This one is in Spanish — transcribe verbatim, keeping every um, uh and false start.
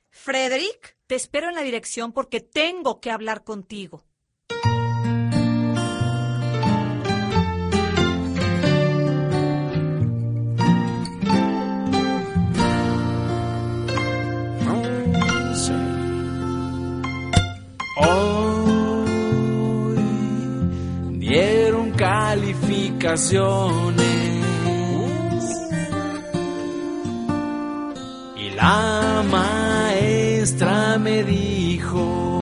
Frederick, te espero en la dirección porque tengo que hablar contigo. Hoy dieron calificaciones y la maestra me dijo: